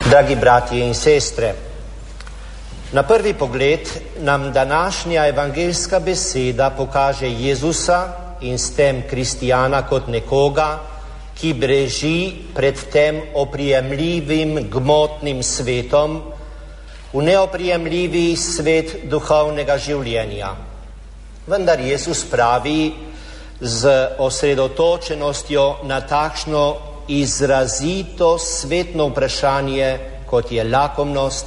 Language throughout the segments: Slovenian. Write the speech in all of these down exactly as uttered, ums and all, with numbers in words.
Dragi bratje in sestre, na prvi pogled nam današnja evangeljska beseda pokaže Jezusa in s tem kristijana kot nekoga, ki beži pred tem oprijemljivim gmotnim svetom v neoprijemljivi svet duhovnega življenja. Vendar Jezus pravi z osredotočenostjo na takšno izrazito svetno vprašanje, kot je lakomnost,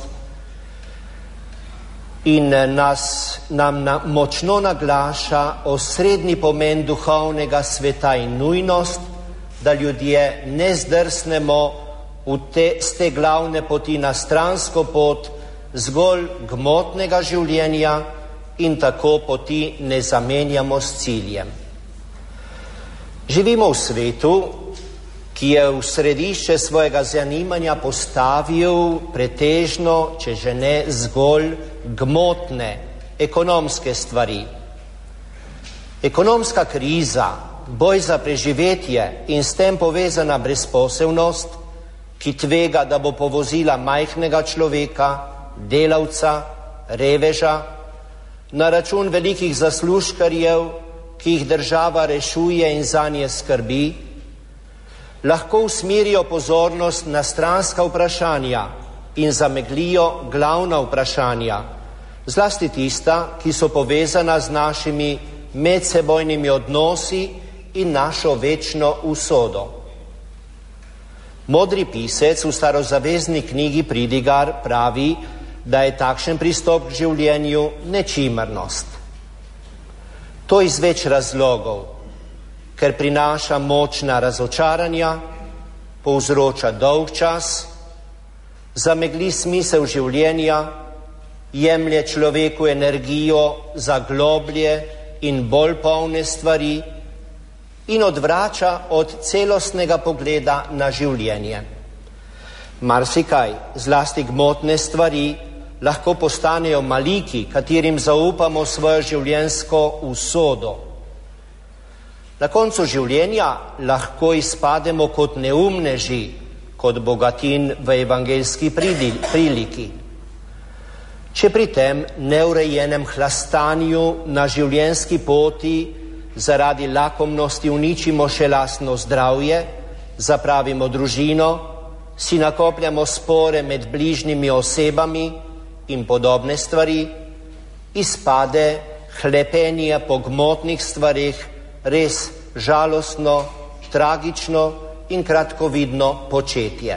in nas, nam na, močno naglaša osrednji pomen duhovnega sveta in nujnost, da ljudje ne zdrsnemo v te, z te glavne poti na stransko pot zgolj gmotnega življenja in tako poti ne zamenjamo s ciljem. Živimo v svetu, ki je v središče svojega zanimanja postavil pretežno, če že ne zgolj, gmotne, ekonomske stvari. Ekonomska kriza, boj za preživetje in s tem povezana brezposelnost, ki tvega, da bo povozila majhnega človeka, delavca, reveža, na račun velikih zaslužkarjev, ki jih država rešuje in zanje skrbi, lahko usmerijo pozornost na stranska vprašanja in zameglijo glavna vprašanja, zlasti tista, ki so povezana z našimi medsebojnimi odnosi in našo večno usodo. Modri pisec v starozavezni knjigi Pridigar pravi, da je takšen pristop k življenju nečimrnost. To iz več razlogov, ker prinaša močna razočaranja, povzroča dolg čas, zamegli smisel življenja, jemlje človeku energijo za globlje in bolj polne stvari in odvrača od celostnega pogleda na življenje. Marsikaj, zlasti gmotne stvari, lahko postanejo maliki, katerim zaupamo svojo življenjsko usodo. Na koncu življenja lahko izpademo kot neumneži, kot bogatin v evangeljski priliki. Če pri tem neurejenem hlastanju na življenjski poti zaradi lakomnosti uničimo še lastno zdravje, zapravimo družino, si nakopljamo spore med bližnjimi osebami in podobne stvari, izpade hlepenje po gmotnih stvarih res žalostno, tragično in kratkovidno početje.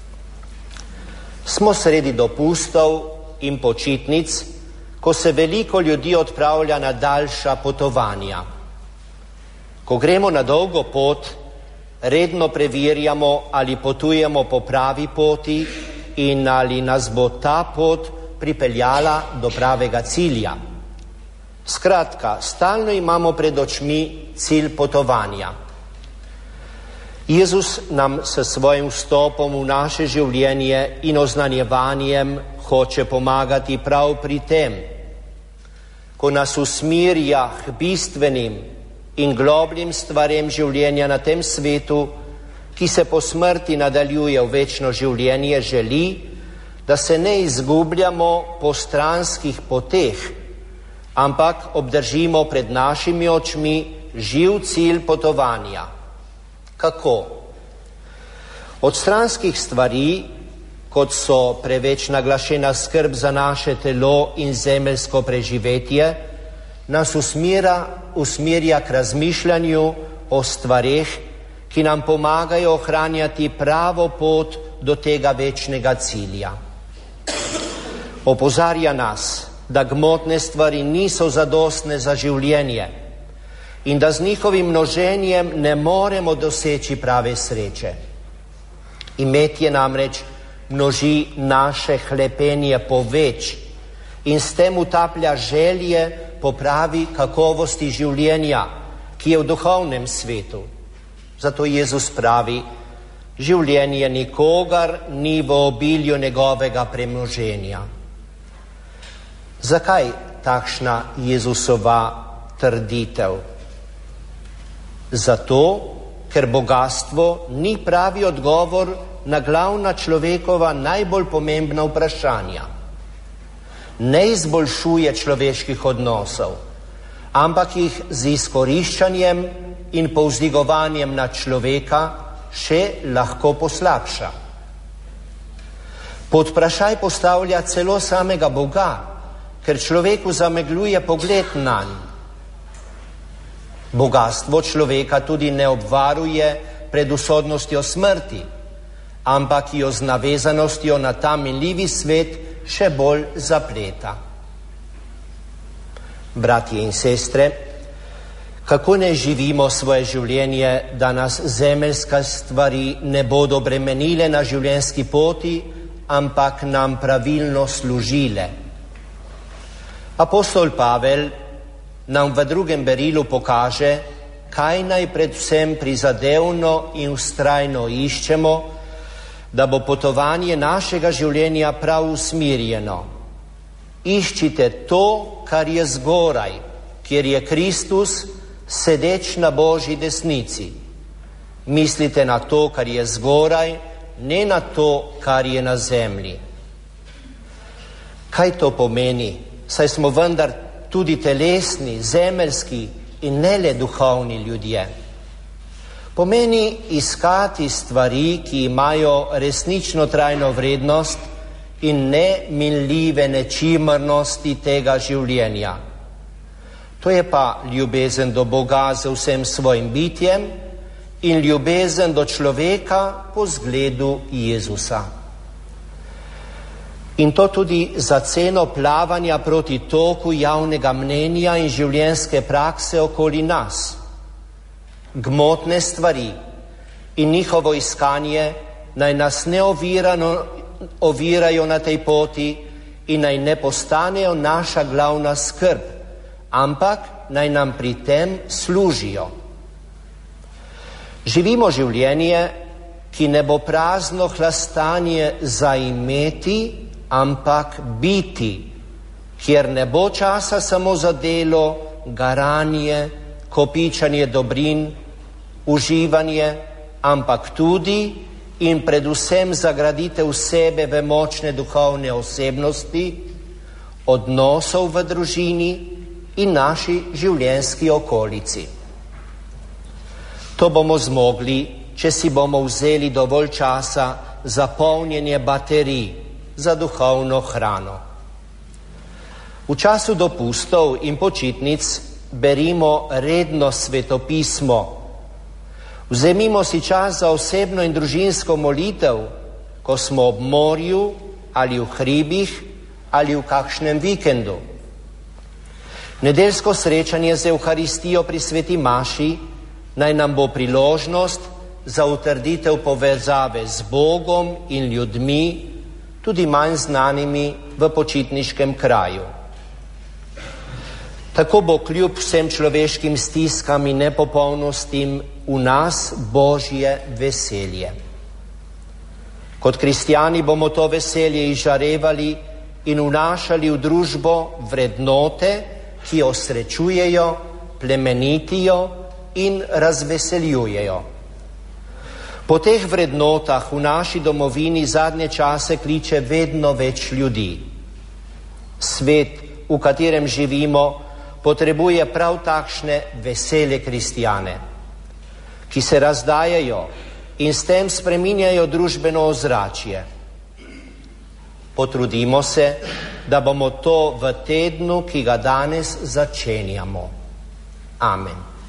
Smo sredi dopustov in počitnic, ko se veliko ljudi odpravlja na daljša potovanja. Ko gremo na dolgo pot, redno preverjamo, ali potujemo po pravi poti in ali nas bo ta pot pripeljala do pravega cilja. Skratka, stalno imamo pred očmi cilj potovanja. Jezus nam s svojim vstopom v naše življenje in oznanjevanjem hoče pomagati prav pri tem, ko nas usmerja k bistvenim in globljim stvarem življenja na tem svetu, ki se po smrti nadaljuje v večno življenje, želi, da se ne izgubljamo po stranskih poteh, ampak obdržimo pred našimi očmi živ cilj potovanja. Kako? Od stranskih stvari, kot so preveč naglašena skrb za naše telo in zemeljsko preživetje, nas usmira, usmerja k razmišljanju o stvareh, ki nam pomagajo ohranjati pravo pot do tega večnega cilja. Opozarja nas, da gmotne stvari niso zadostne za življenje in da z njihovim množenjem ne moremo doseči prave sreče. Imetje namreč množi naše hlepenje po več in s tem utaplja želje po pravi kakovosti življenja, ki je v duhovnem svetu. Zato Jezus pravi, življenje nikogar ni v obilju njegovega premoženja. Zakaj takšna Jezusova trditev? Zato, ker bogatstvo ni pravi odgovor na glavna človekova najbolj pomembna vprašanja. Ne izboljšuje človeških odnosov, ampak jih z izkoriščanjem in povzdigovanjem na človeka še lahko poslabša. Pod vprašaj postavlja celo samega Boga, ker človeku zamegljuje pogled nanj. Bogastvo človeka tudi ne obvaruje pred usodnostjo smrti, ampak jo z navezanostjo na ta minljivi svet še bolj zapleta. Bratje in sestre, kako ne živimo svoje življenje, da nas zemeljske stvari ne bodo bremenile na življenjski poti, ampak nam pravilno služile. Apostol Pavel nam v drugem berilu pokaže, kaj naj predvsem prizadevno in vztrajno iščemo, da bo potovanje našega življenja prav usmirjeno. Iščite to, kar je zgoraj, kjer je Kristus, sedeč na Božji desnici. Mislite na to, kar je zgoraj, ne na to, kar je na zemlji. Kaj to pomeni? Saj smo vendar tudi telesni, zemeljski in ne le duhovni ljudje. Pomeni iskati stvari, ki imajo resnično trajno vrednost in ne minljive nečimrnosti tega življenja. To je pa ljubezen do Boga z vsem svojim bitjem in ljubezen do človeka po zgledu Jezusa. In to tudi za ceno plavanja proti toku javnega mnenja in življenjske prakse okoli nas. Gmotne stvari in njihovo iskanje naj nas ne ovirano, ovirajo na tej poti in naj ne postanejo naša glavna skrb, ampak naj nam pri tem služijo. Živimo življenje, ki ne bo prazno hlastanje za imeti, ampak biti, kjer ne bo časa samo za delo, garanje, kopičanje dobrin, uživanje, ampak tudi in predvsem za graditev sebe v močne duhovne osebnosti, odnosov v družini in naši življenjski okolici. To bomo zmogli, če si bomo vzeli dovolj časa za polnjenje baterij, za duhovno hrano. V času dopustov in počitnic berimo redno svetopismo. Vzemimo si čas za osebno in družinsko molitev, ko smo ob morju ali v hribih ali v kakšnem vikendu. Nedeljsko srečanje z Evharistijo pri sveti maši naj nam bo priložnost za utrditev povezave z Bogom in ljudmi, tudi manj znanimi v počitniškem kraju. Tako bo kljub vsem človeškim stiskam in nepopolnostim v nas Božje veselje. Kot kristjani bomo to veselje izžarevali in vnašali v družbo vrednote, ki osrečujejo, plemenitijo in razveseljujejo. Po teh vrednotah v naši domovini zadnje čase kliče vedno več ljudi. Svet, v katerem živimo, potrebuje prav takšne vesele kristjane, ki se razdajajo in s tem spreminjajo družbeno ozračje. Potrudimo se, da bomo to v tednu, ki ga danes začenjamo. Amen.